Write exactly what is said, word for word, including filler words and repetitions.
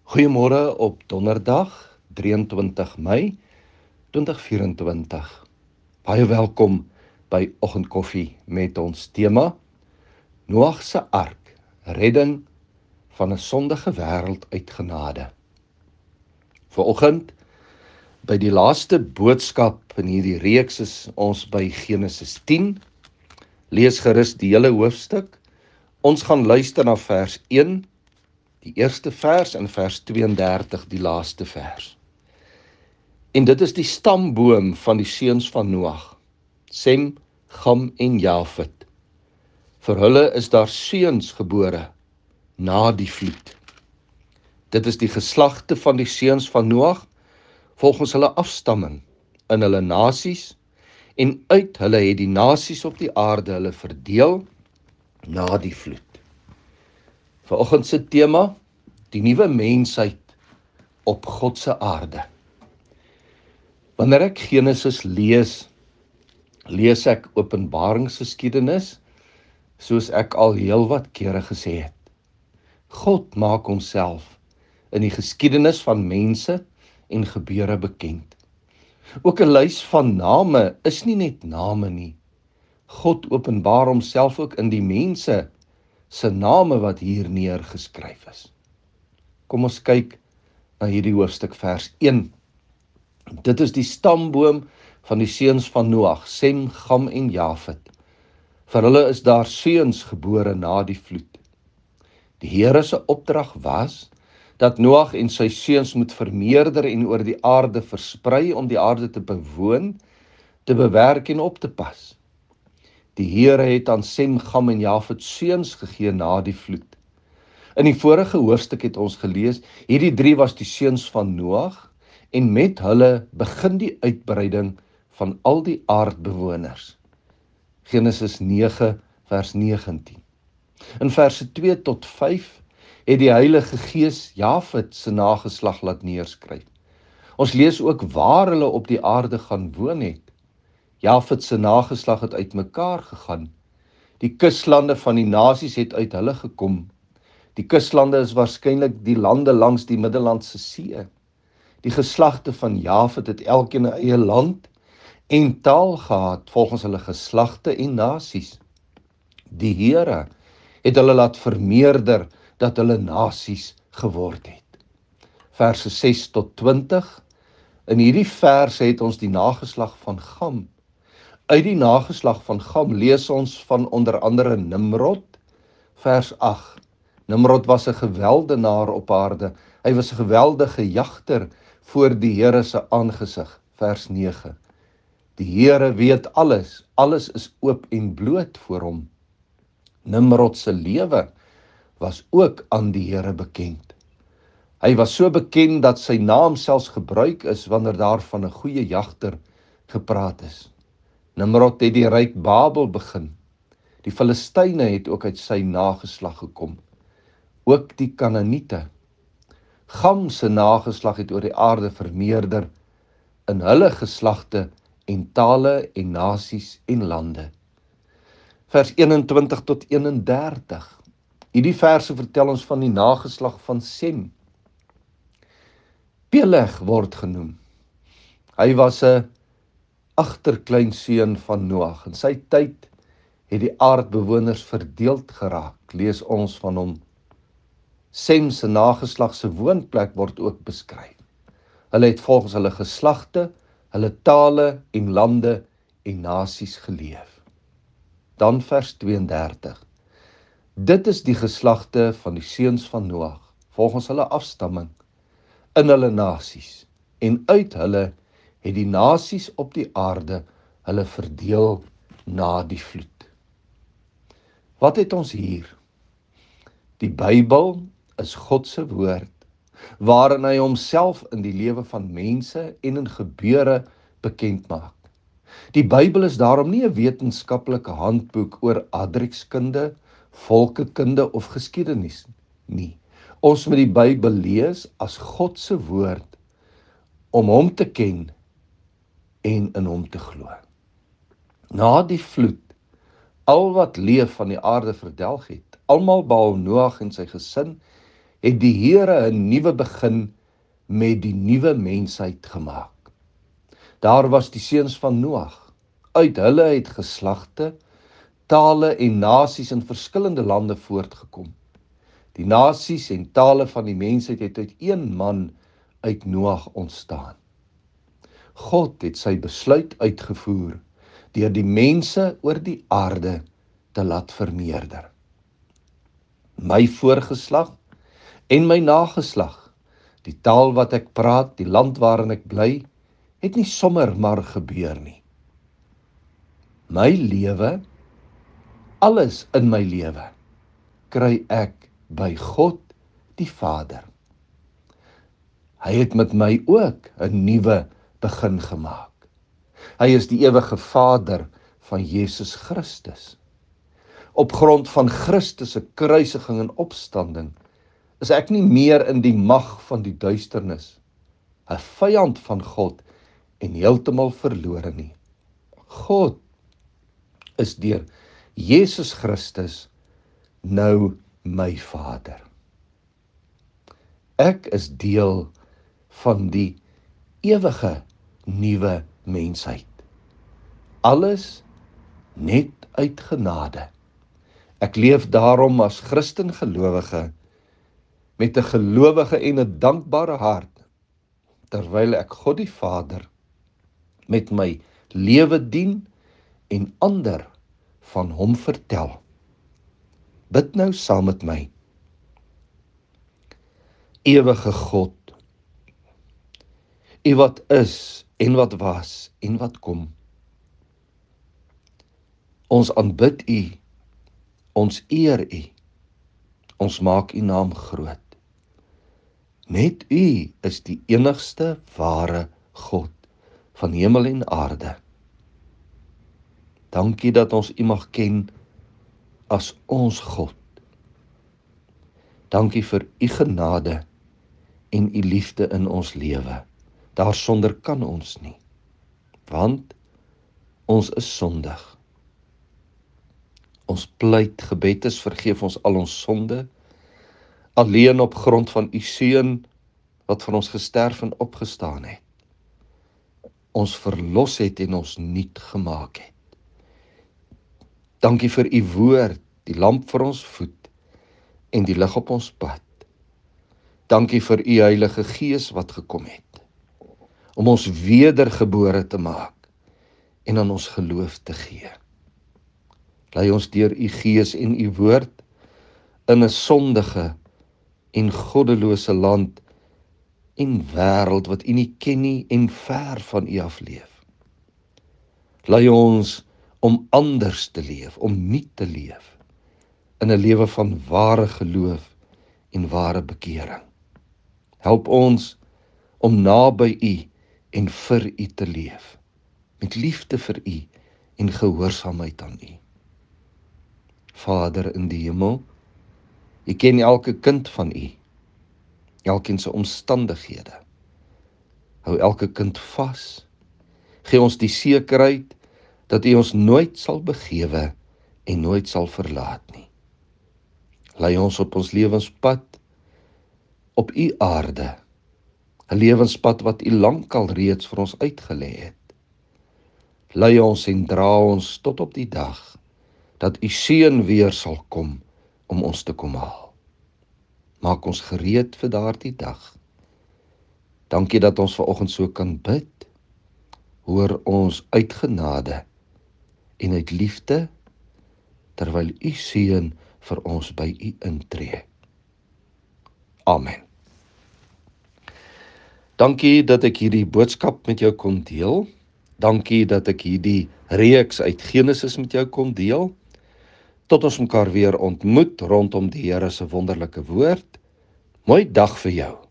Goeiemôre op donderdag, drieëntwintig Mei tweeduisend vyf-en-twintig. Baie welkom by Oggendkoffie met ons tema Noag se ark, redding van 'n sondige wêreld uit genade. Vanoggend by die laaste boodskap in hierdie reeks is ons by Genesis tien. Lees gerus die hele hoofstuk. Ons gaan luister na vers een, die eerste vers, en vers twee en dertig, die laaste vers. En dit is die stamboom van die seuns van Noag, Sem, Gam en Jafet. Vir hulle is daar seuns gebore na die vloed. Dit is die geslagte van die seuns van Noag, volgens hulle afstamming, in hulle nasies, en uit hulle het die nasies op die aarde hulle verdeel na die vloed. Vanoggend se tema, die nuwe mensheid op God se aarde. Wanneer ek Genesis lees, lees ek openbaringsgeskiedenis, soos ek al heelwat kere gesê het. God maak homself in die geskiedenis van mense en gebeure bekend. Ook 'n lys van name is nie net name nie. God openbaar homself ook in die mense se name wat hier neergeskryf is. Kom ons kyk na hierdie hoofstuk vers een. Dit is die stamboom van die seuns van Noag, Sem, Gam en Jafet. Vir hulle is daar seuns gebore na die vloed. Die Here se opdrag was dat Noag en sy seuns moet vermeerder en oor die aarde versprei om die aarde te bewoon, te bewerk en op te pas. Die Here het aan Sem, Gam en Jafet seuns gegee na die vloed. In die vorige hoofstuk het ons gelees, hierdie drie was die seuns van Noag, en met hulle begin die uitbreiding van al die aardbewoners. Genesis nege vers negentien. In verse twee tot vyf het die Heilige Gees Jafet se nageslag laat neerskryf. Ons lees ook waar hulle op die aarde gaan woon het. Jafet se nageslag het uitmekaar gegaan. Die kuslande van die nasies het uit hulle gekom. Die kuslande is waarskynlik die lande langs die Middellandse See. Die geslagte van Jafet het elkeen 'n eie land en taal gehad volgens hulle geslagte en nasies. Die Here het hulle laat vermeerder dat hulle nasies geword het. Verse ses tot twintig. In hierdie verse het ons die nageslag van Gam. Uit die nageslag van Gam lees ons van onder andere Nimrod, vers agt. Nimrod was 'n geweldenaar op aarde. Hy was 'n geweldige jagter voor die Here se aangesig, vers nege. Die Here weet alles, alles is oop en bloot voor hom. Nimrod se lewe was ook aan die Here bekend. Hy was so bekend dat sy naam selfs gebruik is wanneer daar van 'n goeie jagter gepraat is. Nimrod het die ryk Babel begin. Die Filistyne het ook uit sy nageslag gekom. Ook die Kanaaniete. Gam se nageslag het oor die aarde vermeerder in hulle geslagte en tale en nasies en lande. Vers eenentwintig tot eenendertig. Hierdie verse vertel ons van die nageslag van Sem. Peleg word genoem. Hy was 'n agterkleinseun van Noag. In sy tyd het die aardbewoners verdeeld geraak, lees ons van hom. Sem se nageslag se woonplek word ook beskryf. Hulle het volgens hulle geslagte, hulle tale en lande en nasies geleef. Dan vers tweeëndertig. Dit is die geslagte van die seuns van Noag, volgens hulle afstamming, in hulle nasies, en uit hulle het die nasies op die aarde hulle verdeel na die vloed. Wat het ons hier? Die Bybel is God se woord, waarin hy homself in die lewe van mense en in gebeure bekend maak. Die Bybel is daarom nie 'n wetenskaplike handboek oor aardrykskunde, volkekunde of geskiedenis nie. Ons moet die Bybel lees as God se woord om hom te ken en in hom te glo. Na die vloed, al wat leef van die aarde verdelg het, almal behalwe Noag en sy gesin, het die Here 'n nuwe begin met die nuwe mensheid gemaak. Daar was die seuns van Noag. Uit hulle het geslagte, tale en nasies in verskillende lande voortgekom. Die nasies en tale van die mensheid het uit een man uit Noag ontstaan. God het sy besluit uitgevoer deur die mense oor die aarde te laat vermeerder. My voorgeslag en my nageslag, die taal wat ek praat, die land waarin ek bly, het nie sommer maar gebeur nie. My lewe, alles in my lewe, kry ek by God die Vader. Hy het met my ook 'n nuwe begin gemaak. Hy is die ewige Vader van Jesus Christus. Op grond van Christus se kruisiging en opstanding is ek nie meer in die mag van die duisternis, 'n vyand van God en heeltemal verlore nie. God is deur Jesus Christus nou my Vader. Ek is deel van die ewige nuwe mensheid. Alles net uit genade. Ek leef daarom as Christen gelowige met 'n gelowige en 'n dankbare hart, terwyl ek God die Vader met my lewe dien en ander van hom vertel. Bid nou saam met my. Ewige God, U wat is en wat was en wat kom. Ons aanbid U, ons eer U, ons maak U naam groot. Net U is die enigste ware God van hemel en aarde. Dankie dat ons U mag ken as ons God. Dankie vir U genade en U liefde in ons lewe. Daarsonder kan ons nie, want ons is sondig. Ons pleit gebed is, vergeef ons al ons sonde, alleen op grond van U Seun wat vir ons gesterf en opgestaan het, ons verlos het en ons nuut gemaak het. Dankie vir U woord, die lamp vir ons voet en die lig op ons pad. Dankie vir U Heilige Gees wat gekom het, om ons wedergebore te maak en aan ons geloof te gee. Lei ons deur U Gees en U woord in 'n sondige en goddelose land en wêreld wat U nie ken nie en ver van U af leef. Lei ons om anders te leef, om nuut te leef, in 'n lewe van ware geloof en ware bekering. Help ons om naby U en vir U te leef, met liefde vir U en gehoorsaamheid aan U. Vader in die hemel, U ken elke kind van U, elkeen se omstandighede. Hou elke kind vas, gee ons die sekerheid dat U ons nooit sal begewe en nooit sal verlaat nie. Lei ons op ons lewenspad op U aarde, 'n lewenspad wat U lankal reeds vir ons uitgelê het. Lei ons en dra ons tot op die dag dat U Seun weer sal kom om ons te kom haal. Maak ons gereed vir daardie dag. Dankie dat ons vanoggend so kan bid. Hoor ons uit genade en uit liefde, terwyl U Seun vir ons by U intree. Amen. Dankie dat ek hierdie boodskap met jou kon deel. Dankie dat ek hierdie reeks uit Genesis met jou kon deel. Tot ons mekaar weer ontmoet rondom die Here se wonderlike woord. Mooi dag vir jou.